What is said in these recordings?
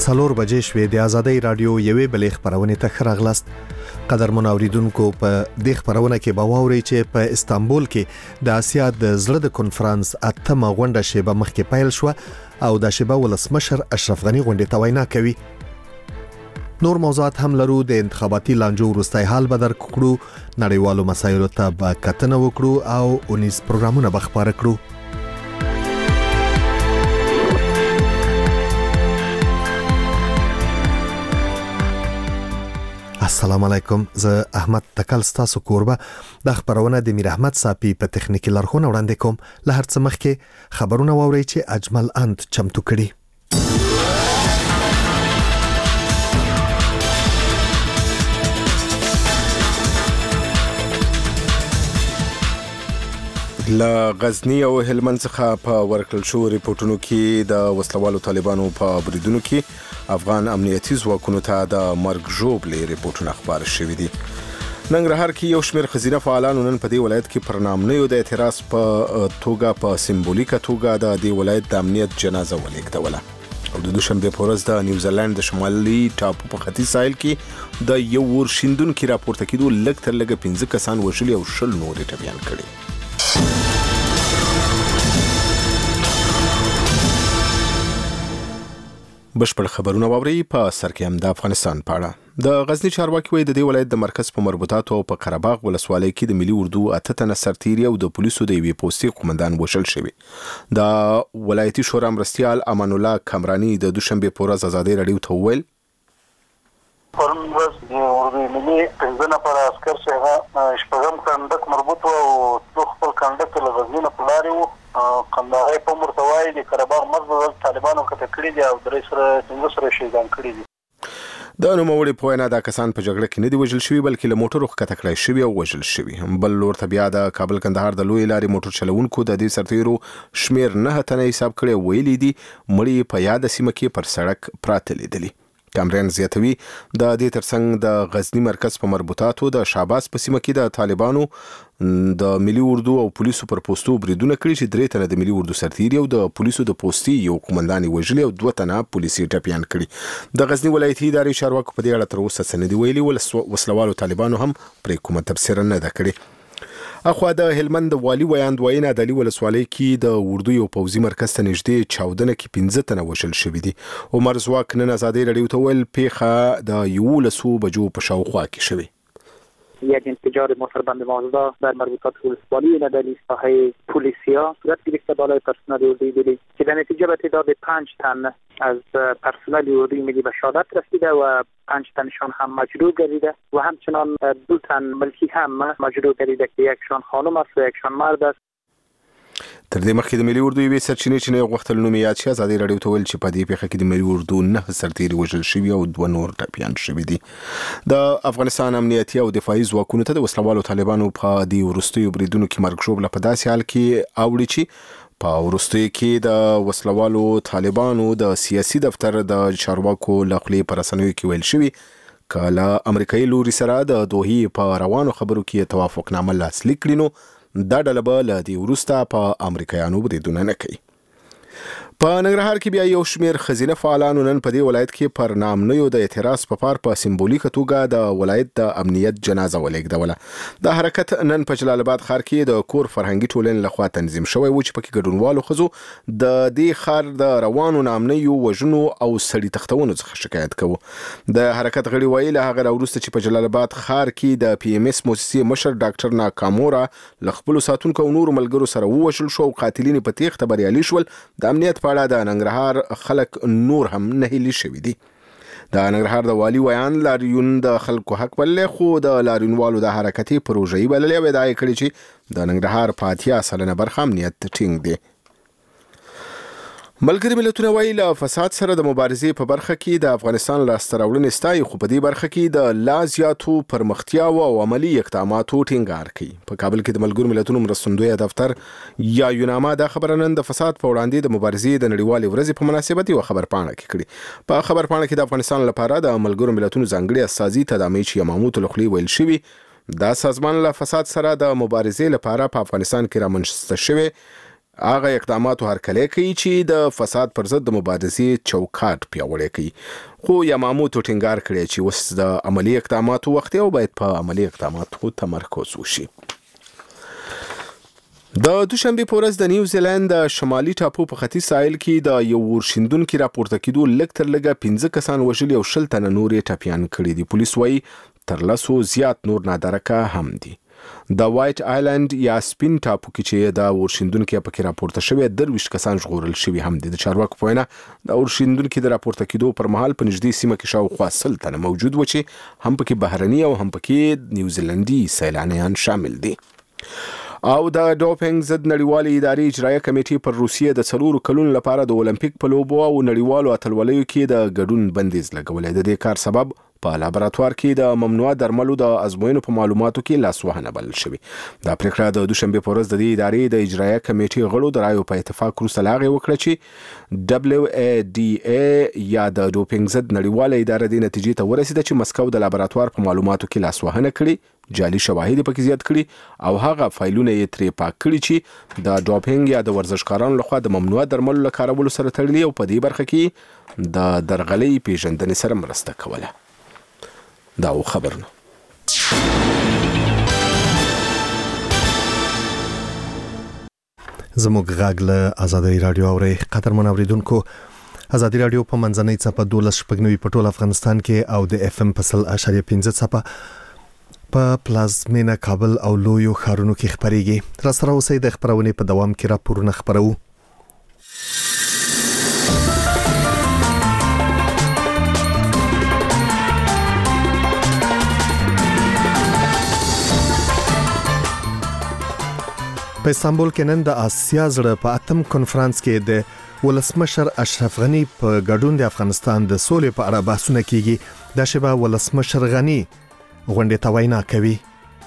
4 بجې شوې د آزادۍ رادیو یوې بلې خبرونه ته راغلاست. قدرمن اوریدونکو په دې خبرونه کې به واوري چې په استانبول کې د آسیا د زړه د کنفرانس اتمه غونډه شیبه مخکې پیل شو او د شیبه ولسمشر اشرف غنی غونډه ته وینا کوي. نور موضوعات هم لرو. د انتخاباتي لانجو وروستي حال به درک کړو، نړیوالو مسایلو ته به کتنه وکړو او 19 پروګرامونه به خبره کړو. السلام علیکم، زه احمد تکل ستاسو کوربه. د خبرونه د میر احمد صاحب په تخنیکی لارښوونه وړاندې کوم. له هر څه مخکې خبرونه واورئ چې اجمل انت چمتو کړي. له غزنی او هلمند څخه په ورکړل شو ریپورتونو کې د وسلوالو طالبانو په بریدونو کې افغان امنیتي ځواکونو ته د مرګ ژوبلې ریپورتونه خبر شوي دي. ننګرهار کې یو شمېر ښځینه فعالانو نن په دې ولایت کې پر نامنیو د اعتراض په توګه په سمبولیکه توګه د دې ولایت د امنیت جنازه ولېږدوله او د دوشنبه په ورځ د نیوزیلند د شمالي ټاپو په ختیځ ساحل کې د یو ور شیندونکو راپورته کېدو لږ تر لږه 15 کسان وژلي او 10 نور ټپيان کړي. بشپړ خبرونه واوري. په سر کې هم د افغانستان په اړه د غزنی چارواکي وایي د دې ولایت د مرکز په مربوطاتو او په قرهباغ ولسوالۍ کې د ملي اردو 8 تنه سرتیري او د پولیسو د یوې پوستې قومندان وژل شوی. د ولایتي شورا مرستیال امان الله کمرانی د دوشنبه په ورځ آزادۍ رادیو ته وویل پرون ورځ د اردو ملي 15 نفر عسكر څخه شپږم کندک مربوط او خپل کندک له غزنی په لارې وو. قندهار په مرتوای د قرهباغ مرز طالبانو کته کړی دی او درې سره څنګه سره شهیدان کړی دي. د نوموړي په وینا دا کسان په جګړه کې نه دی وژل شوی بلکې له موټرو ښکته کړای شوی او وژل شوی. بل لور ته بیا د کابل کندهار د لوی لارې موټر چلوونکو د دې سرتیرو شمیر 9 تنه حساب کړي ویلي دي مړي په یاد سیمه کې پر سړک پراته لیدلي. کامران زیاتوي د دې ترڅنګ د غزنی مرکز په مربوطاتو د شاباس په سیمه کې د طالبانو د ملي اردو او پولیسو پر پوستو بریدونه کړي چې 3 تنه د ملي اردو سرتیري او د پولیسو د پوستي یو قومندان وژلي او 2 تنه پولیسي ټپيان کړي. د غزنی ولایتي ادارې چارواکو په دې اړه تر اوسه څه نه دی ویلي. وسلوالو طالبانو هم پرې کومه تبصره نه ده کړې. اخوا د هلمند والي ویاند وینا د ولسوالۍ کې د اردو یو پوځي مرکز ته نږدې چاودنه کې 15 تنه وژل شوي دي. عمر زواک نن آزادۍ رادیو ته ویل پیښه د 11 بجو په شاوخوا کې شوې. یک انفجار موتوربند مازدا در مربوطات ولسوالی نداری ساحه پلیسیا صورت گرفته بالای پرسنل اردوی ملی که در نتیجه به تعداد 5 تن از پرسنل اردوی ملی به شهادت رسیده و 5 تنشان هم مجروح گردیده و همچنان 2 تن ملکی هم مجروح گردیده که یکشان خانم است و یکشان مرد است. تر دې مخکې د ملي اردو یوې سرچینې چې نه غوښتل نوم یاد شي آزادۍ رادیو ته ویل چې په دې پیښه کې د ملي اردو 9 سرتیري وژل شوي او 2 نور ټپيان شوي دي. د افغانستان امنیتي او دفاعي ځواکونو ته د وسلوالو طالبانو په دې وروستیو بریدونو کې مرګ ژوبله په داسې حال کې اوړي چې په وروستیو کې د وسلوالو طالبانو د سیاسي دفتر د چارواکو له خولې په رسنیو کې ویل شوي کله امریکایي لوري سره د دوحې په روانو خبرو کې توافقنامه لاسلیک کړي نو دا ډله به له دې وروسته په امریکایانو بریدونه نه کوي. په ننګرهار کې بیا یو شمېر ښځینه فعالانو نن په دې ولایت کې پر نامنیو د اعتراض په پار په سمبولیکه توګه د ولایت د امنیت جنازه ولېږدوله. دا حرکت نن په جلال آباد ښار کې د کور فرهنګي ټولنې لخوا تنظیم شوی و چې پکې ګډونوالو ښځو د دې ښار د روانو نامنیو وژنو او سړي تښتونو څخه شکایت کوو. د حرکت غړي وایي له هغه وروسته چې په جلال آباد ښار کې د PMS موسسې مشر ډاکټر ناکامورا له خپلو ساتونکو او نورو ملګرو سره ووژل شو او قاتلین په تیښته بریالي شول. د امنیت په اړه د ننګرهار خلک نور هم نه هیلي شوي دي. د ننګرهار د والي ویان لاریون د خلکو حق بللی خو د لاریونوالو د حرکتي پروژې بللی او ادعا کړې چې د ننګرهار په 80% برخه امنیت ټینګ دی. ملګري ملتونه وایي له فساد سره د مبارزې په برخه کې د افغانستان لاسته راوړنې ستایي خو په دې برخه کې د لا زیاتو پرمختیاوو او عملي اقداماتو ټینګار کوي. په کابل کې د ملګرو ملتونو مرستندوی دفتر یا یوناما دا خبره نن د فساد په وړاندې د مبارزې د نړیوالې ورځې په مناسبت یو خبرپاڼه کې کړې. په خبرپاڼه کې د افغانستان لپاره د ملګرو ملتونو ځانګړي استازي تدامیچ یماموت لخوا ویل شوی دا سازمان له فساد سره د مبارزې لپاره په افغانستان کې رامنځته شوی هغه اقداماتو هرکلی کوي چې د فساد پر ضد د مبارزې چوکاټ پیاوړی کوي خو یماموتو ټینګار کړی چې اوس د عملی اقداماتو وخت او باید په عملی اقداماتو تمرکز وشي. د دوشنبه په ورځ د نیوزیلند د شمالي ټاپو په ختیځ ساحل کې د یو ورشندونکو راپورته کېدو لږ تر لږه 15 کسان وژلي او 10 تنه نورې ټپیان کړي دي. پولیس وايي تر 100 زیات نور نادرکه هم دي. د وایټ آیلند یا سپین ټاپو کې چې د ورشندونکو پکې راپورته شوی 23 کسان ژغورل شوي هم دي. د چارواکو په وینا د ورشندونکو د راپورته کېدو پر مهال په نږدې سیمه کې شاوخوا 100 تنه موجود و چې هم پکې بهرني او هم پکې نیوزیلندي سیلانیان شامل دي. او د ډوپینګ ضد نړیوالې ادارې اجرایه کمیټې پر روسیې د 4 کلونو لپاره د اولمپیک په لوبو او نړیوالو اتلولیو کې د ګډون بندیز لګولې. د دې کار سبب په لابراتوار کې د ممنوعه درملو د ازموینو په معلوماتو کې لاسوهنه بلل شوې. دا پریکړه د دوشنبه په ورځ د دې ادارې د اجرایه کمیټې غړو د رایو په اتفاق وروسته لاغې وکړه چې WADA یا د ډوپینګ ضد نړیواله اداره د نتیجې ته ورسېده چې مسکو د لابراتوار په معلوماتو کې لاسوهنه کړې، جعلي شواهد پکې زیات کړي او هغه فایلونه یې ترې پاک کړي چې د ډوپینګ یا د ورزشکارانو لخوا د ممنوعه درملو له کارولو سره تړلي او په دې برخه کې د درغلۍ پیژندنې سره مرسته کوله. دا خبرونه زموږ غږ له آزادۍ رادیو اوري. قدرمن اوریدونکو، آزادۍ رادیو په منځنۍ څپه 12.9 په ټول افغانستان کې او د FM په 100.5 څپه په پلازمینه کابل او لویو ښارونو کې خبريږي. را سره اوسئ د خبرونې په دوام کې راپورونه خبرو. په استانبول کې نن د آسیا زړه په اتم کنفرانس کې د ولسمشر اشرف غنی په ګډون د افغانستان د سولې په اړه بحثونه کیږي. د شبا ولسمشر غنی غونډه ته وینا کوي.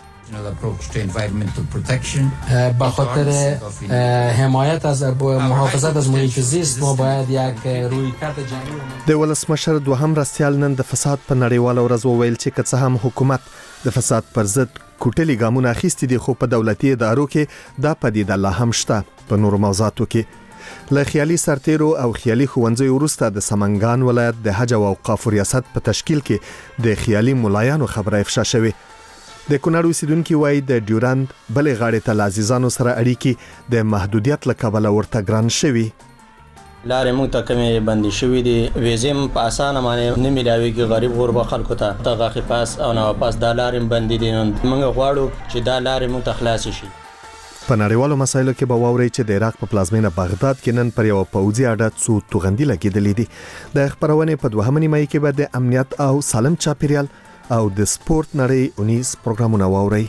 با خاطر حمایت از محافظت از محیط زیست ما باید یک رویکرد جمعی د ولسمشر دوهم رسیال نن د فساد په نړیواله ورځ وویل چې که څه هم حکومت د فساد پر ضد کوټلي ګامونه اخیستي دي خو په دولتي ادارو کې دا پدیده لا هم شته. په نورو موضوعاتو کې له خیالي سرتیرو او خیالي ښوونځیو وروسته د سمنګان ولایت د حج او اوقاف ریاست په تشکیل کې د خیالي ملایانو خبره افشا شوه. د کونړ اوسیدونکو وایي د ډیورند بلې غاړې ته لازیزانو سره اړیکې د محدودیت لکبله ورته ګران شوي. لارې موږ ته کمې بندي شوې دي، ویزې په اسانه باندې نه ملاويږي غریب غربا خلکو ته. دغه پاس او نه پاس د لارې بندي دي. موږ غواړو چې دا لارې موږ ته خلاص شي. په نړیوالو مسایلو کې به واوري چې د عراق په پلازمینه بغداد کې نن پر یو پوځي اډه څو توغندي لګیدلې دي. د خبرونه په دوهمه نیمه کې به د امنیت او سالم چاپیریال او د سپورت نړۍ اونیز پروګرامونه واوري.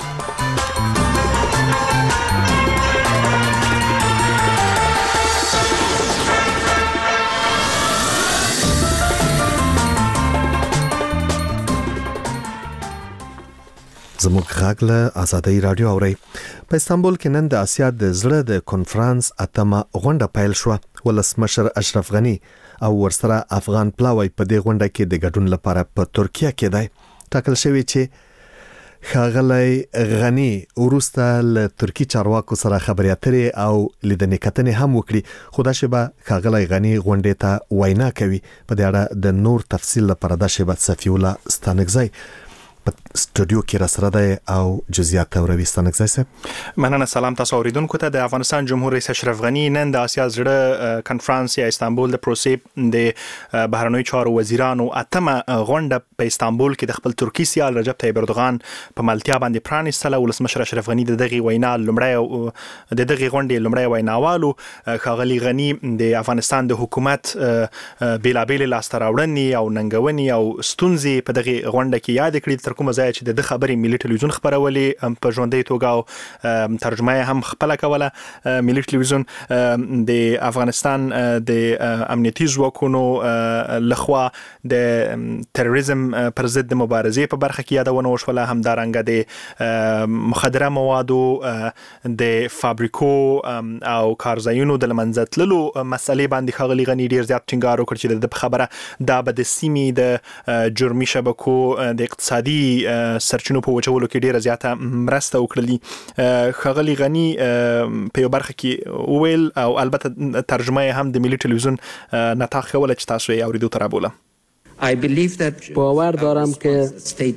زموږ غږ له آزادۍ رادیو اوري. په استانبول کې نن د آسیا د زړه د کنفرانس اتمه غونډه پیل شو. ولسمشر اشرف غنی او ورسره افغان پلاوی په دې غونډه کې د ګډون لپاره په ترکیه کې دی. ټاکل شوی چې ښاغلی غنی ورسته له ترکی چارواکو سره خبرې اترې او لیدنې کتنې هم وکړي. خو دا شبه ښاغلی غنی غونډې ته وینا کوي. په دې اړه د نور تفصیل لپاره دا شبه صفی الله ستانکزی په سټوډیو کې را سره دی او جزئیات اوروي. ستانکزی صاحب مننه. سلام تاسو اوریدونکو ته. د افغانستان جمهور رئیس اشرف غنی نن د آسیا زړه کنفرانس یا استانبول د پروسې د بهرنیو چارو وزیرانو اتمه غونډه په استانبول کې د خپل ترکی سیال رجب طیب اردوغان په ملتیا باندې پرانیستله. ولسمشر اشرف غنی د دغه وینا لومړی د دغه غونډې لومړی ویناوالو ښاغلی غنی د افغانستان د حکومت بیلابېل لاسته راوړنې او ننګونې او ستونزې په دغه غونډه کې یاد کړې. تر کومه ځای چې د خبرې ملي ټلویزیون خبرولې په ژوندۍ توګه او ترجمه هم خپل کوله. ملي ټلویزیون د افغانستان د امنیتي ځواکونو لخوا د تروریزم پر ضد مبارزې په برخه کې یادونه وشوله. همدارنګه د مخدره موادو د فابریکو او کارځایونو د لمنځه تللو مسلې باندې ښاغلی غنی ډیر زیات ټینګار وکړ چې د خبره دا به د سیمې د جرمي شبکو د اقتصادي سرچینو په وچولو کې ډیره زیاته مرسته وکړلې. ښاغلي غني په یو برخه کې وویل او البته ترجمه هم د ملي ټلویزیون نتاخ کوله چې تاسو یې اوریدو ته رابوله. باور دارم که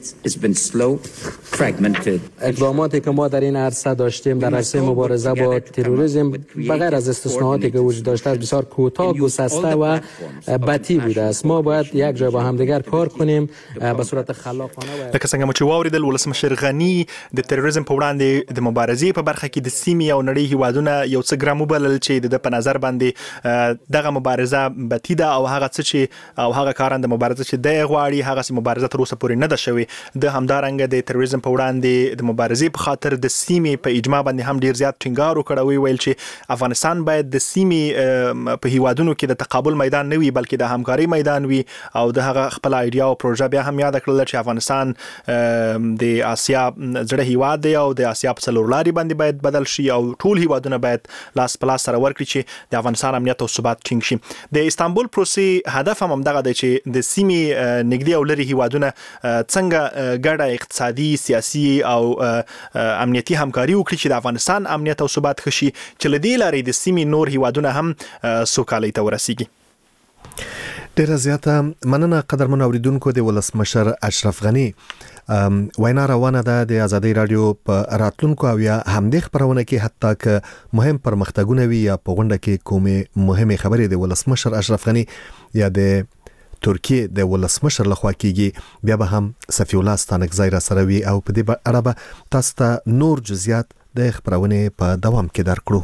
اقداماتی که ما در این عرصه داشتیم در عرصه مبارزه با تروریسم بغیر از استثناءاتی که وجود داشته است بسیار کوتاه، گسسته و بطیء بوده است. ما باید یک جای با همدیگر کار کنیم به صورت خلاقانه. لکه څنګه چې واوریدل ولسمشر غني د تروریسم په وړاندې د مبارزې په برخه کې د سیمې او نړۍ هیوادونه یو څه ګرام وبلل چې د په نظر باندې دغه مبارزه بطیء ده او هغه څه چې او هغه کارنده مبارزه چې د غواړي هغه سي مبارزه تر اوسه پورې نه ده شوې. د همدارنګ د تروریسم په وړاندې د مبارزې په خاطر د سیمې په اجماع باندې هم ډیر زیات ټینګار وکړ او ویل چې افغانستان باید د سیمې په هیوادونو کې د تقابل میدان نه وي بلکې د همکاري میدان وي او د هغه خپل ایډیا او پروژه بیا هم یاد کړل چې افغانستان د آسیا زړه هیواد دی او د آسیا په څلور لارې باندې باید بدل شي او ټول هیوادونه باید لاس په لاس سره ورکړي چې د افغانستان امنیت او ثبات ټینګ شي. د استانبول پروسې هدف هم دغه دی چې د سیمې نږدې او لري هیوادونه څنګه ګډه اقتصادي، سیاسي او امنیتي همکاري وکړي چې د افغانستان امنیت او ثبات ښه شي چې له دې لارې د سیمې نور هیوادونه هم سوکالۍ ته ورسیږي. ډیره زیاته مننه قدرمن اوریدونکو. د ولسمشر اشرف غني وینا روانه ده د ازادي رادیو په راتلونکو او یا همدې خبرونه کې حتی که مهم پرمختګونه وي یا په غونډه کې کومه مهمه خبرې د ولسمشر اشرف غني یا د ترکیه د ولسمشر لخوا کیږي بیا به هم صفی الله ستانکزی را سره وي او په دې اړه به تاسو ته نور جزئیات د خبرونه په دوام کې درکړو.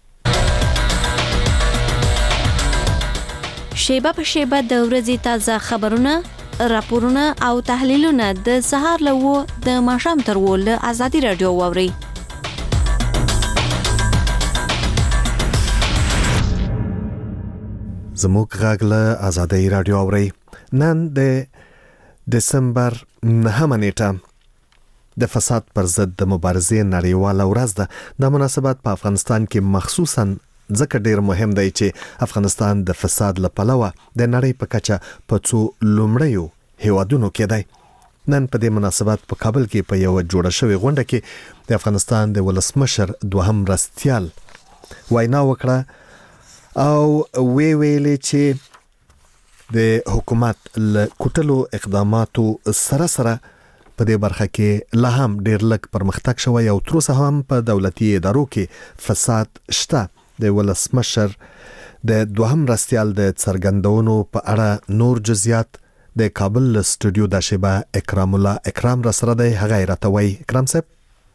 شیبه په شیبه د ورځې تازه خبرونه، راپورونه او تحلیلونه د سهار له د ماښام تر له ازادي رادیو واوري. زموږ غږ له ازادي رادیو اوري. نن د دسمبر 9 نیټه د فساد پر ضد د مبارزې نړیواله ورځ ده. د مناسبت په افغانستان کې مخصوصاً ځکه ډیر مهم دی چې افغانستان د فساد له پلوه د نړۍ په کچه په څو لومړیو هیوادونو کې دی. نن په دې مناسبت په کابل کې په یو جوړه شوې غونډه کې د افغانستان د ولسمشر دوهم مرستیال وینا وکړه او ویلې چې د حکومت له کوټلو اقداماتو سره سره په دې برخه کې لا هم ډیر لږ پرمختګ شوی او تر اوسه هم په دولتي ادارو کې فساد شته. د ولسمشر د دوهم مرستیال د څرګندونو په اړه نور جزئیات د کابل سټوډیو د شیبه اکرام الله اکرام را سره دی. هغه راتوي اکرام صاحب.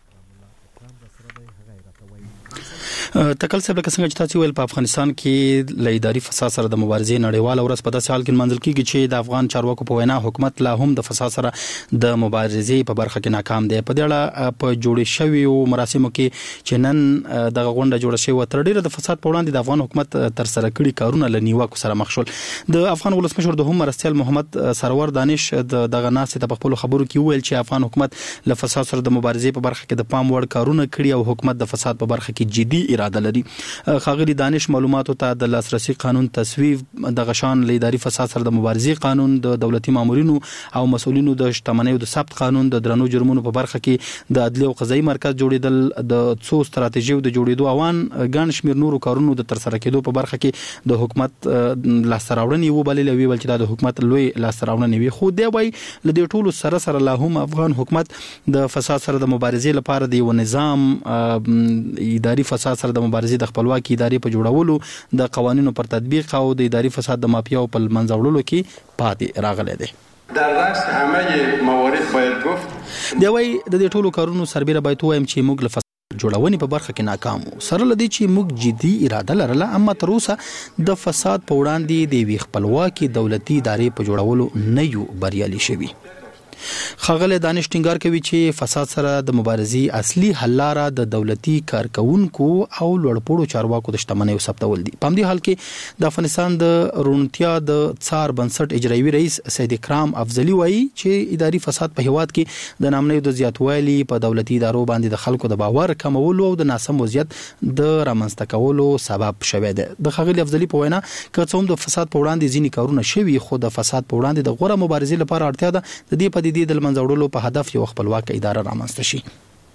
تکل صاحب لکه څنګه چې تاسو ویل په افغانستان کې له اداري فساد سره د مبارزې نړیواله ورځ په داسې حال کې منځل کیږي چې د افغان چارواکو په وینا حکومت لا هم د فساد سره د مبارزې په برخه کې ناکام دی. په دې اړه په جوړې شوی او مراسمو کې چې نن د غونډه جوړه شوی تر ډیره د فساد په وړاندې د افغان حکومت تر سره کړي کارونه له نیوکو سره مخ شول. د افغان ولسمشر دوهم مرستیال محمد سرور دانش دغه ناس ته په خپل خبرو کې ویل چې افغان حکومت له فساد سره د مبارزې په برخه کې د پام وړ کارونه کړي او حکومت د فساد په برخه کې جدي اراده لري. خاغلی دانش معلوماتو ته د لاسرسي قانون تصویب د غشان له اداري فساد سره د مبارزې قانون د دولتي مامورینو او مسؤلینو د شتمنۍ او د ثبت قانون د درنو جرمونو په برخه کې د عدلي او قضایي مرکز جوړیدل د څو ستراتیژي د جوړیدو اوان ګڼ شمیر نورو کارونو د تر سره کېدو په برخه کې د حکومت لاسراوړنې وبلل ویل چې د حکومت لوی لاسراوړنې وي. خو دی وای لدې ټولو سره سره لا هم افغان حکومت د فساد سره د مبارزې لپاره د یو نظام اداري فساد سره د مبارزې د خپلواکي ادارې په جوړولو د قوانینو پر تطبیق او د اداري فساد د مافیا په منځ وړلو کې پاتې راغلی دی. در رأس همه موارد باید گفت دی وای د دې ټولو کارونو سربېره باید وایم چې موږ له جوړونې په برخه کې ناکام وو. سره لدی چې موږ جدي اراده لرله اما تر اوسه د فساد په وړاندې د وی خپلواکي دولتي ادارې په جوړولو نه یو بریالي شوي. خاغله دانش ټینګار کوي چې فساد سره د مبارزې اصلي حل لاره د دولتي کارکونکو او لوړپوړو چارواکو د شتمنۍ ثبتول دي. په همدې حال کې د افغانستان د رونتیا د څار بنسټ اجرایي رئیس سید اکرام افضلی وایي چې اداري فساد په هیواد کې د نامنۍ د زیاتوالي په دولتي ادارو باندې د خلکو د باور کمولو او د ناسم وضعیت د رامنځته کولو سبب شوی دی. د خاغلی افضلی په وینا که څوم د فساد په وړاندې ځینې کارونه شوي خو د فساد په وړاندې د غوره مبارزې لپاره اړتیا ده. د دې په دې د منځ وړلو په هدف یو خپلواک اداره رامنځته شي.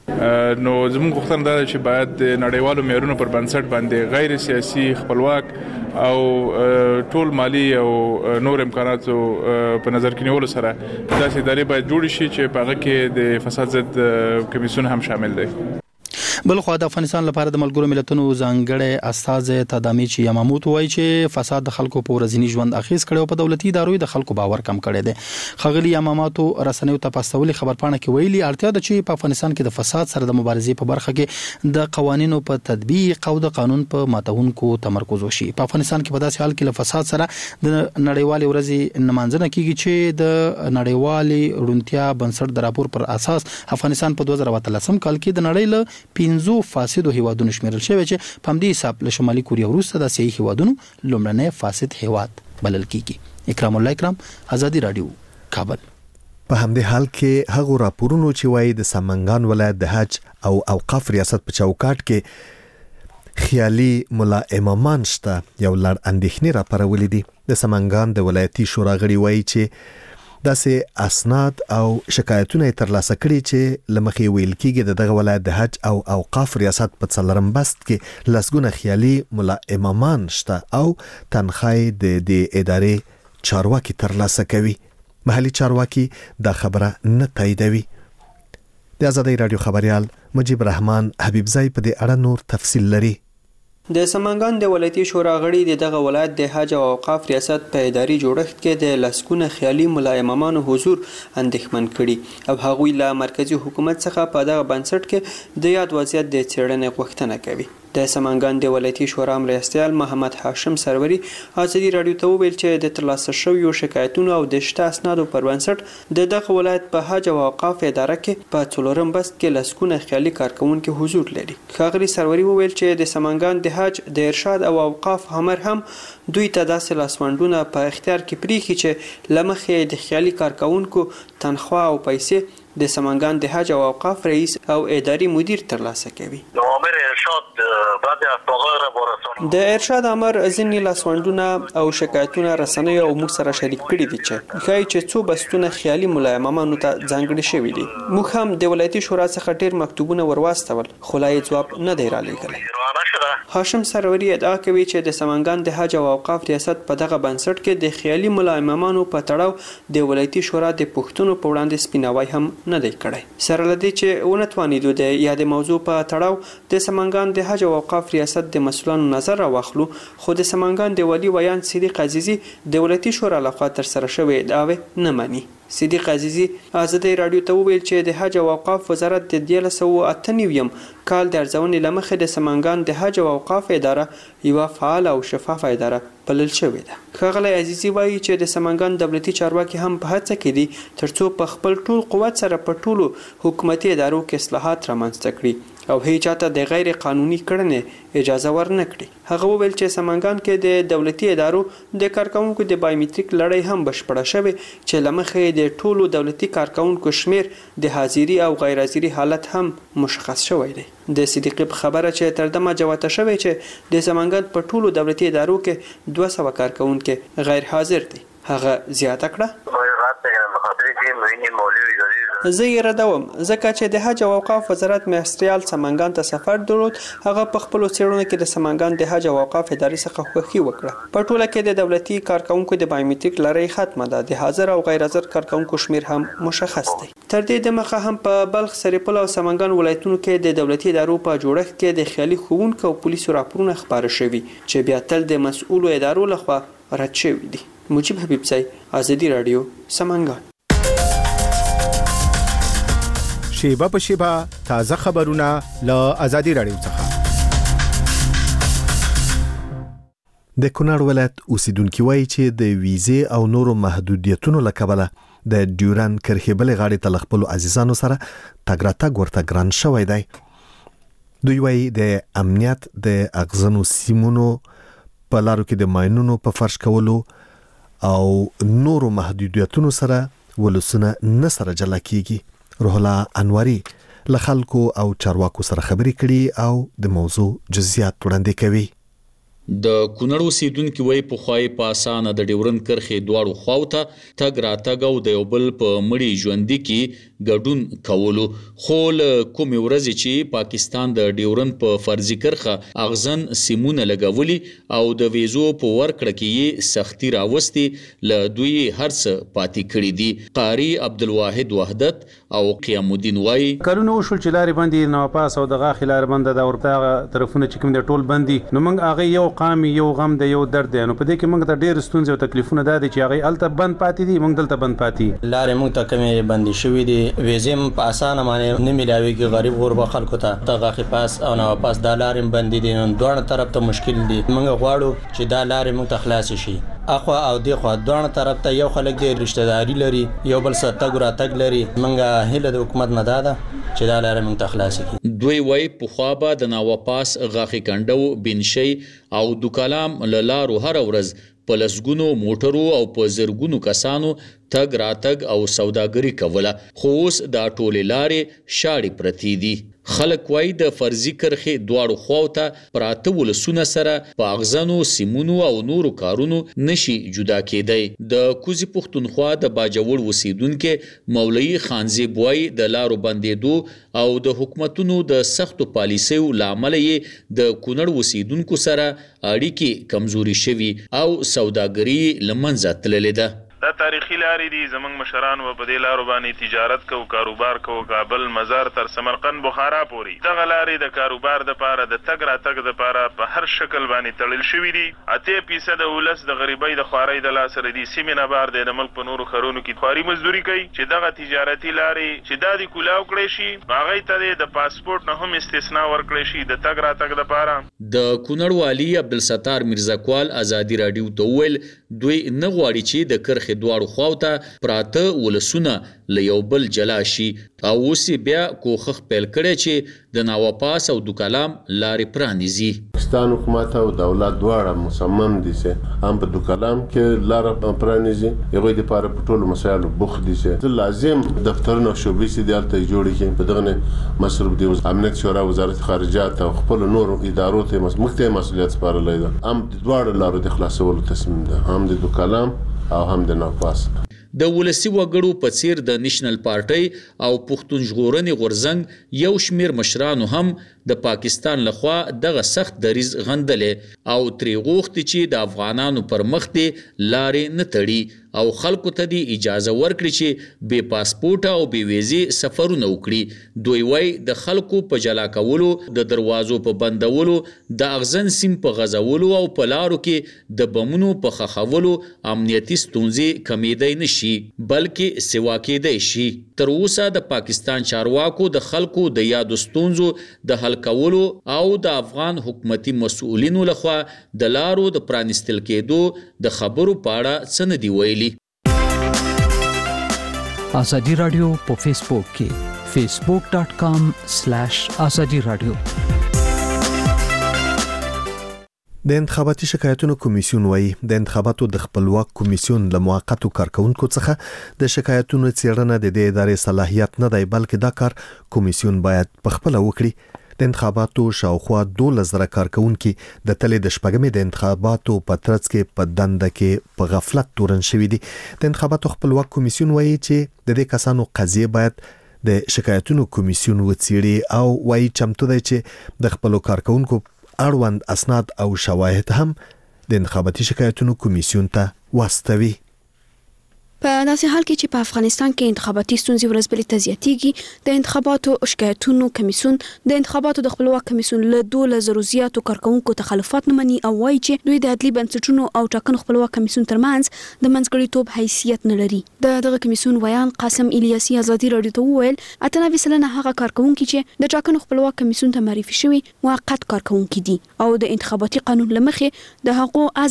نو زموږ غوښتنه دا چې باید د نړیوالو معیارونو پر بنسټ باندې غیر سیاسي خپلواک او ټول مالی او نور امکاناتو په نظر کې نیولو سره داسې ادارې باید جوړ شي چې په هغه کې د فساد ضد کمیسیون هم شامل دی. بل خو د افغانستان لپاره د ملګرو ملتونو ځانګړی استاذ تدامیچی یاماموتو وایي چې فساد د خلکو په ورځني ژوند اخیس کړي او په دولتي ادارو د خلکو باور کم کړي دي. خغلی یاماموتو رسنیو ته پاستولي خبرپاڼه کې ویلي اړتیا ده چې په افغانستان کې د فساد سره د مبارزې په برخه کې د قوانینو په تطبیق او د قانون په ماتونکو تمرکز وشي. په افغانستان کې په داسې حال کې له فساد سره د نړیوالې ورځې نمانځنه کیږي چې د نړیوالې روڼتیا بنسټ د راپور پر اساس افغانستان په 2013 کال کې د نړۍ له 15 فاسدو هیوادونو شمیرل شوی چې په همدې حساب له شمالي کوریا وروسته د آسیایي هیوادونو لومړنی فاسد هیواد بلل کیږي. اکرام الله اکرام، آزادي رادیو، کابل. په همدې حال کې هغه راپورونو چې وایي د سمنګان ولایت د حج او اوقاف ریاست په چوکاټ کې خیالي ملا امامان شته یو لړ اندېښنې راپارولې دي. د سمنګان د ولایتي شورا غړي وایي چې داسې اسناد او شکایتونه ترلاسه کړي چې لمخې ویل کېږي دغه ولایت د حج او اوقاف ریاست په څلورم بست کې لسګونه خیالي ملا امامان شته او تنخواه د ادارې چارواکي ترلاسه کوي. محلي چارواکي دا خبره نه تاییدوي. د آزادۍ رادیو خبريال مجيب رحمان حبیبزای په دې اړه نور تفصیل لري. د سمنګان د ولایتي شورا غړي دغه ولایت د حج او اوقاف ریاست په اداري جوړښت کې د لسګونه خیالي ملا امامانو حضور اندېښمن کړي او هغوی له مرکزی حکومت څخه په دغه بنسټ کې د یاد وضعیت د څېړنې غوښتنه کوي. د سمنګان د ولایتي شورا مرستیال محمد هاشم سروري آزادي رادیو ته ویل چې د ترلاسه شویو شکایتونو او د شته اسنادو پر بنسټ د دغه ولایت په حج او اوقاف اداره کې په څلورم بست کې لسګونه خیالي کارکونکو حضور لري. ښاغلي سروري وویل چې د سمنګان د حج د ارشاد او اوقاف امر هم دوی ته داسې لاسوندونه په اختیار کې پریږي چې لمخې د خیالي کارکونکو تنخواه او پیسې د سمنګان د حج او اوقاف رئیس او اداري مدیر ترلاسه کوي. د ارشاد امر ځینې لاسوندونه او شکایتونه رسنیو او موږ سره شریک کړي دي چې ښایي چې څو بستونه خیالي ملا امامانو ته ځانګړي شوي دي. موږ هم د ولایتي شورا څخه ډیر مکتوبونه ورواستول خو لا یې ځواب نه دی رالیږلی. هاشم سروري ادعا کوي چې د سمنګان د حج او اوقاف ریاست په دغه بنسټ کې د خیالي ملا امامانو په تړاو د ولایتي شورا د پښتنو په وړاندې سپیناوی هم نه دی کړی. سره لدی چې ونه توانیدو د یادې موضوع په تړاو د سمنګان د حج او اوقاف ریاست د مسؤلانو نظر راوخلو خو د سمنګان د والی ویان صدیق عزیزی د ولایتي شورا لخوا تر سره شوی ادعاوې نه مانی. صدیق عزیزی آزادۍ رادیو ته وویل چې د حج او اوقاف وزارت د 1998 کال د ارزونې لمخې د سمنګان د حج او اوقاف اداره یو فعال او شفاف اداره بلل شوې ده. ښاغلی عزیزی وایي چې د سمنګان دولتي چارواکي هم په هڅه کې دي ترڅو په خپل ټول قوت سره په ټولو حکومتي ادارو کې اصلاحات رامنځته کړي او هیڅ چاته د غیر قانوني کړنې اجازه ورنه کړي. هغه وویل چې سمنګان کې د دولتي ادارو د کارکونکو د بایومټریک لړۍ هم بشپړه شوې چې لمخې د ټولو دولتي کارکونکو شمیر د حاضری او غیر حاضری حالت هم مشخص شوی دی. د صدیقی په خبره چې تر دمه جوته شوی چې د سمنګان په ټولو دولتي ادارو کې 200 کارکونکو غیر حاضر دي. هغه زیاته کړه زه یې ردوم ځکه چې د حج او اوقاف وزارت مرستیال سمنګان ته سفر درلود. هغه په خپل څېړنو کې د سمنګان د حج او اوقاف ادارې څخه خوښي وکړه. په ټوله کې د دولتي کارکونکو د بایومټریک لړۍ ختمه ده. د حاضر او غیر حاضر کارکونکو شمیر هم مشخص دی. تر دې دمخه هم په بلخ، سرپل او سمنګان ولایتونو کې د دولتي ادارو په جوړښت کې د خیالي ښوونکو او پولیسو راپورونه خبره شوي چې بیا تل د مسؤلو ادارو لخوا رد شوي دي. مجيب حبیبزای، آزادی رادیو، سمنګان. شیبه په شیبه تازه خبرونه له آزادی رادیو څخه. د کونړ ولایت اوسیدونکو وایي چې د ویزې او نورو محدودیتونو لکبله د ډیورن کرښې بلې غاړې ته خپل عزیزانو سره تګ راتګ ورته ګران شوی دی. دوی وایي د امنیت د اغزنو سیمونو په لارو کې د ماینونو په فرش کولو او نورو محدودیتونو سره ولسونه نه سره جلا کیږي. روح الله انواری له خلکو او چارواکو سره خبرې کړي او د موضوع جزئیات وړاندې کوي. د کونړ اوسیدونکو وای په خوای په اسانه د ډیورن کرخې دواړو خواوته تګ راتګ او د یو بل په مړی ژوندۍ کې ګډون کولو خو کوم ورځ چې پاکستان د ډیورن په فرضي کرخه اغزن سیمونه لګولي او د ویزو په ورکړه کې سختی راوستي ل دوی هرڅ پاتې کړی دي. قاری عبدالواحد وحدت او قیام الدین وای کلونه وشول چې لارې باندې نواپاس او دغه خلار باندې د ورته طرفونه چې کوم د ټول باندې نو موږ هغه یو قام یو غم د یو درد دی نو په دې کې موږ ته ډېر ستونزې او تکلیفونه دي چې هغه الته بند پاتې دي موږ دلته بند پاتې لارې موږ ته کومې بندي شوې دي ویزم په اسانه باندې نه ملاويږي غریب غربه خلکو ته دغه پاس او نه پاس د لارې بندي دي نو دوه طرف ته مشکل دي موږ غواړو چې دا لارې موږ ته خلاص شي اخوا او دی خوا دوه طرف ته یو خلک دی رشتہ داری لري یو بل سره تګ را تګ لري موږ هله د حکومت نه داده چې دا لارې موږ ته خلاص کړي. دوی وای په خوابه د ناواپاس غاخي کندو بنشي او دوکلام لارو هر ورځ په لسګونو موټرو او په زرګونو کسانو تګ راتګ او سوداګري کوله خو اوس دا ټولې لارې شاړې پرتی دي. خلک وای د فرضي کرخې دواړو خواوته پراته ولسونه سره په اغزنو سیمونو او نورو کارونو نشي جدا کېدی. د کوزي پښتونخوا د باجوړ وسیدونکو مولوی خانزیب وای د لارو بندېدو او د حکومتونو د سختو پالیسیو لامل یې د کونړ وسیدونکو سره اړیکې کمزوري شوي او سوداګري لمنځه تللې ده. دا تاریخي لارې دي زمونږ مشران و په دې لارو باندې تجارت کو کاروبار کو کابل مزار تر سمرقند بخارا پوري دغه لارې د کاروبار د پاره د تګ را تګ د پاره په هر شکل باندې تړل شوې دي. 80% د ولس د غریبۍ د خوارۍ د لاس سره دي سیمه بار د ملک په نورو خرونو کې خواري مزدوري کوي چې دغه تجارتي لارې چې د دې کولاو کړی شي هغه ته د پاسپورت نه هم استثناء ورکړی شي د تګ را تګ د پاره. د کونړ والی عبدالستار میرزاکوال ازادي رادیو ته ویل دوی نه غواړي چې د کرخې دواړو خواوته پراته ولسونه له یو بل جلا شي او اوس بیا کوښښ پیل کړی چې د ناواپاس او دوکلام لارې پرانیزي. پاکستان حکومت او دولت دواړه مصمم دي چې هم په دوکلام کې لار پرانیزي هغوی دپاره په ټولو مسایلو بوخت دي چې لازم دفترونه او شعبې چې دي هلته یې جوړې کړي په دغه مصروف دي. امنیت شورا وزارت خارجات او خپلو نورو ادارو ته موږ ته مسؤلیت سپارلی ده هم د دواړو لارو د خلاصولو تصمیم ده هم د دوکلام او هم د ناواپاس. د ولسی وګړو په څیر د نېشنل پارټي او پښتون ژغورنې غورځنګ یو شمیر مشرانو هم د پاکستان لخوا دغه سخت دریز غندلې او ترې غوښتي چې د افغانانو پر مخ دي لارې نه تړي او خلکو ته دی اجازه ورکړي چې بې پاسپورټ او بې ویزې سفرونه وکړي. دوی وای د خلکو په جلا کولو د دروازو په بندولو د اغزن سیم په غځولو او په لارو کې د بمونو په خښولو امنیتي ستونزې کمیدای نشي بلکې سوا کېدای شي. تر اوسه د پاکستان چارواکو د خلکو د یادو ستونزو د حل کولو او د افغان حکومتي مسؤلینو لخوا د لارو د پرانستل کېدو د خبرو پاړه څه نه دی ویلي. ازادي رادیو په فیسبوک کې facebook.com/ازادي رادیو. د انتخاباتي شکایتونو کمیسیون وایي د انتخاباتو د خپلواک کمیسیون له موقتو کارکونکو څخه د شکایتونو څېړنه د دې ادارې صلاحیت نه دی بلکې دا کار کمیسیون باید په خپل وکړي. د انتخاباتو شاوخوا 12,000 کارکونکو د تلې د شپږمې د انتخاباتو په ترڅ کې په دنده کې په غفلت تورن شوي دي. د انتخاباتو خپلواک کمیسیون وایي چې د دې کسانو قضیه باید د شکایتونو کمیسیون وڅېړي او وایي چمتو دی چې د خپلو کارکونکو اړوند اسناد او شواهد هم د انتخاباتي شکایتونو کمیسیون ته واستوي. په داسې حال کې چې په افغانستان کې انتخاباتي ستونزې ورځ بلې ته زیاتېږي د انتخاباتو شکایتونو کمیسیون د انتخاباتو د خپلواک کمیسیون له 12,000 زیاتو کارکونکو تخلفات نه مني او وایي چې دوی د عدلي بنسټونو او ټاکنو خپلواک کمیسیون ترمنځ د منځګړیتوب حیثیت نه لري. دغه کمیسیون ویان قاسم الیاسي ازادي رادیو ته وویل 98% هغه کارکونکو چې د ټاکنو خپلواک کمیسیون ته معرفي شوي موقت کارکونکو دي او د انتخاباتي قانون لمخې د حقوق عزل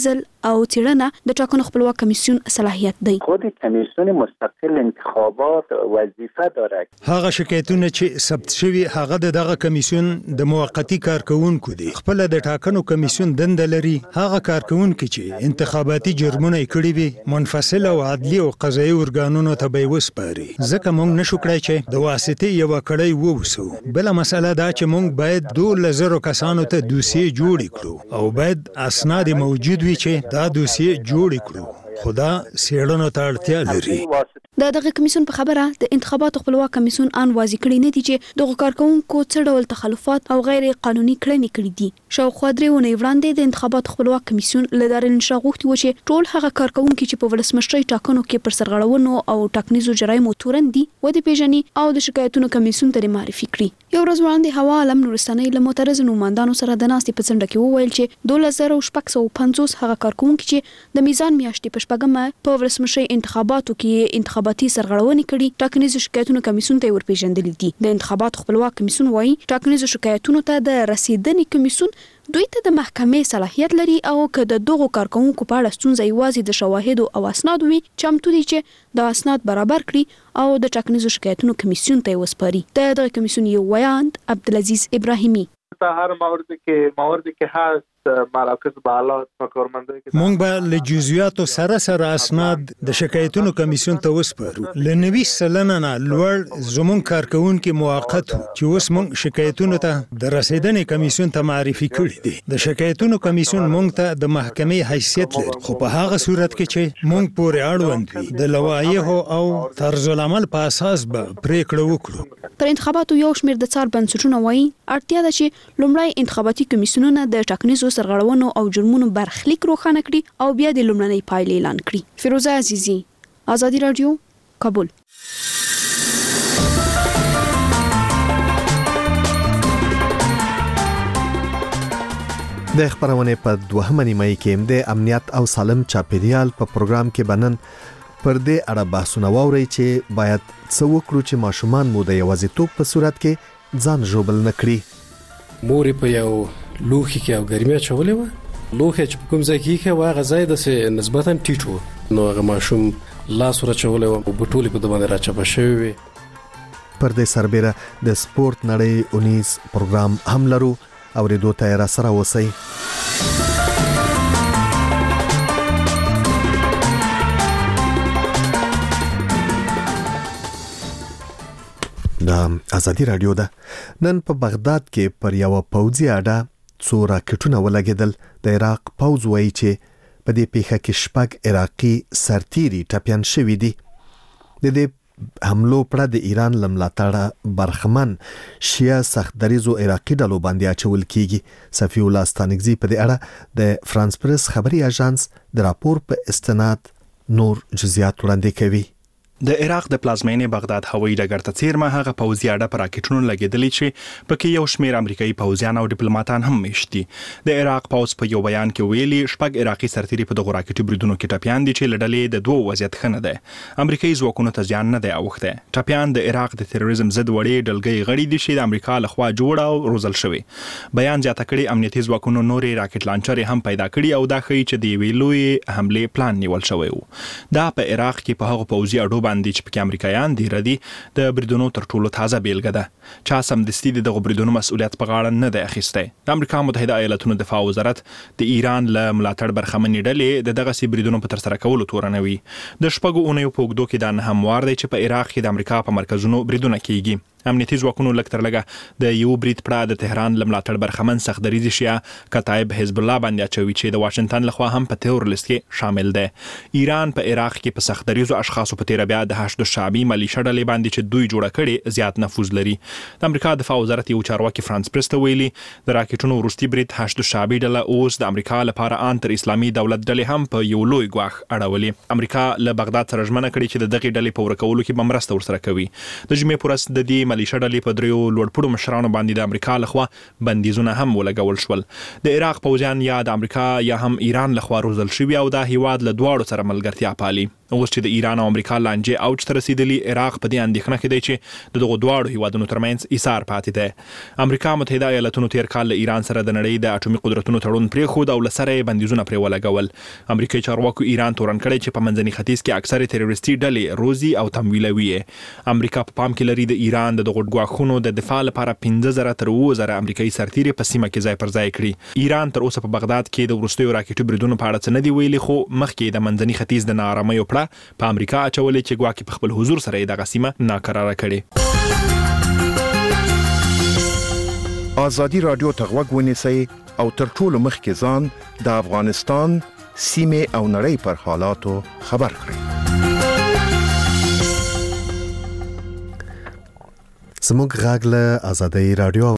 او څېړنه د ټاکنو خپلواک کمیسیون صلاحیت دی. خود کمیسیون مستقل انتخابات وظیفه داره. هغه شکایتونه چې ثبت شوي هغه دغه کمیسیون د موقتی کارکونکو دي. خپل د ټاکنو کمیسیون دنده لري هغه کارکونکو چې انتخاباتي جرمونه کړي وي منفصل او عدلي او قضایي ارګانونو ته به وسپاري. ځکه موږ نشو کړای چې د واسطې یو کړی ووسو. بل مسله دا چې موږ باید 2000 کسانو ته دوسیه جوړ کړو او باید اسناد موجود وي چې دا دوسیه جوړ کړو. خدا سیړنو ته اړتیا لري. دغه کمیسیون په خبره د انتخاباتو خپلواک کمیسیون ان واضح کړی نه دي چې دغه کارکونکو څه ډول تخلفات او غیر قانوني کړنې کړې دي. شاوخوا 3 ونې وړاندې د انتخاباتو خپلواک کمیسیون له دارالانشا غوښتي و چې ټول هغه کارکونکو چې په ولسمشرۍ ټاکنو کې پر سرغړونو او ټاکنیزو جرایمو تورن دي و د پیژني او د شکایتونو کمیسیون ته معرفي کړي. یو ورځ وړاندې هوا عالم نورستاني له معترض نوماندانو سره د ناستې په څنډه کې وویل چې 2650 هغه کارکونکو چې د میزان میاشتې په شپږمه په ولسمشرۍ انتخاباتو کې انتخاباتي سرغړونې کړي ټاکنیزو شکایتونو کمیسیون ته ورپېژندل دي. د انتخاباتو خپلواک کمیسیون وایي ټاکنیزو شکایتونو ته د رسیدنې کمیسیون دوی ته د محکمې صلاحیت لري او که د دغو کارکونکو په اړه ستونزه یوازې د شواهدو او اسنادو وي چمتو دي چې د اسناد برابر کړي او د ټاکنیزو شکایتونو کمیسیون ته وسپاري. دغه کمیسیون یو ویاند عبدالعزیز ابراهیمی هر موارد که هست مراکز بالات په کارمندای کې مونږ به له جزئیاتو سره اسناد د شکایتونو کمیسیون ته وسپارو. ل 90 سلنه نه لوړ زمون کارکونکو موقت چې اوس مونږ شکایتونو ته د رسیدنې کمیسیون ته معرفي کړی دي. د شکایتونو کمیسیون مونږ ته د محکمې حیثیت لري خو په هغه صورت کې چې مونږ پورې اړوند وي د لوایحو او طرز العمل په اساس به پریکړه وکړو. پر انتخاباتو یو شمېر د څار بنسټونو وایي اړتیا ده چې لومړی انتخاباتي کمیسیونونه د ټاکنیزو سرغړونو او جرمونو برخلیک روښانه کړي او بیا د لومړنۍ پایلې اعلان کړي. فیروزه عزیزی، آزادی رادیو، کابل. د خبرونه په 2 مې کې د امنیت او سالم چاپیریال په پروګرام کې بنن پر دې اړه بحثونه ووري چې باید څه وکړو چې ماشومان مو د یوازیتوب په صورت کې ځان ژوبل نه کړي. مورې په یو لوخي کې او ګرمي چولې و لوخي چې کوم ځای کې هغه ځای د سه نسبتا ټیټ و نو هغه ماشوم لاس ور چولې و او بټولې په دمانه راچپ شوی. پر دې سربېره د سپورت نړۍ 19 پروګرام هم لرو او ریدو ته را سره وسی. دا آزادی رادیو ده. نن په بغداد کې پر یو پوځي اډه څو راکټونه ولګېدل. د عراق پوځ وایي چې په دې پیښه کې 6 عراقي سرتیري ټپیان شوي دي. د دې حملو پر د ایران لملاتړه برخمن شیا سختدریزو عراقي ډلو باندې اچول کیږي. صفی الله ستانکزی په دې اړه د فرانس پریس خبري اژانس د راپور په استناد نور جزئیات وړاندې کوي. د عراق د پلازمینې بغداد هوایي ډګر ته څیرمه هغه پوځي اډه پر راکټونو لګېدلې چې پکې یو شمېر امریکایي پوځیان او ډیپلوماټان هم مشت دي. د عراق پوځ په یو بیان کې ویلي 6 عراقي سرتیري په دغه راکټي بریدونو کې ټپیان دي چې لړلې د 2 وضعیت خنه ده. امریکایي ځواکونو ته ځان نه دی اوخته. ټپیان د عراق د تروریزم ضد وړې ډلګۍ غړي دي چې د امریکا لخوا جوړ او روزل شوی. بیان زیاته کړي امنیتي ځواکونو نورې راکټ لانچرې هم پیدا کړي او دا ښيي چې د ویلوي حمله پلان نیول شوی و. دا په عراق کې په هغه پوځي اډو باندې چې په امریکایان دی ردی د بریدونو تر ټولو تازه بیلګه ده. چا سمدستي د بریدونو مسؤلیت په غاړه نه دی اخیسته. د امریکا متحده ایالاتونو دفاع وزارت د ایران له ملاتړ برخمنې ډلې د دغه بریدونو په تر سره کولو تورنوي. د شپږو اونیو په اوږدو کې دا نه هموار دی چې په عراق کې د امریکا په مرکزونو بریدونه کیږي. امنیتي ځواکونو لږ تر لږه د یو برید پړه د تهران لملاتړ برخمن سختدریزي شیا کتایب حزب الله باندې اچوي چې د واشنگټن لخوا هم په تور لیست کې شامل دی. ایران په عراق کې په سختدریزو اشخاصو په تیر بیا د حشد الشعبي ملیشه ډلې باندې چې دوی جوړه کړي زیات نفوذ لري. د امریکا دفاع وزارت یو چارواکي فرانس پریس ته ویلي د راکټونو وروستي برید حشد الشعبي ډله اوس د امریکا لپاره ان تر اسلامي دولت ډلې هم په یو لوی ګواښ اړولي. امریکا له بغداد سره ژمنه کړې چې د دغه ډلې په ورکولو کې به مرسته ورسره کوي. د جمعې پر ورځ د دې ملیشه ډلې په دریو لوړپوړو مشرانو باندې د امریکا لخوا بندیزونه هم ولګول شول. د عراق پوځیان یا د امریکا یا هم ایران لخوا روزل شوي او د هیواد له دواړو سره ملګرتیا پالي. اوس چې د ایران او امریکا لانجې اوج ته رسیدلی عراق په دې اندېښنه کې دی چې دغه دواړو هیوادونو ترمنځ ایثار پاتې دی. امریکا متحده ایالاتونو تیر کال له ایران سره د نړۍ د اټومي قدرتونو تړون پرېښود او له سره یې بندیزونه پرې ولګول. امریکایي چارواکو ایران تورن کړی چې په منځني ختیځ کې اکثره تروریستي ډلې روزي او تمویلوي. امریکا په پام کې لري د ایران د غوښتنو د دفاع لپاره 15,000 تر 20,000 امریکایي سرتیري په سیمه کې ځای پر ځای کړي. ایران تر اوسه په بغداد کې د وروستیو راکټي بریدونو په اړه څه نه دی ویلي، خو مخکې د منځني ختیځ د ناارامۍ پړه په امریکا اچولې چې ګواکې په خپل حضور سره یې دغه سیمه ناکراره کړې. ازادي رادیو ته غوږ ونیسئ او تر ټولو مخکې ځان د افغانستان سیمه او نړۍ پر حالاتو خبر کړئ. زموږ غږ له ازادي رادیو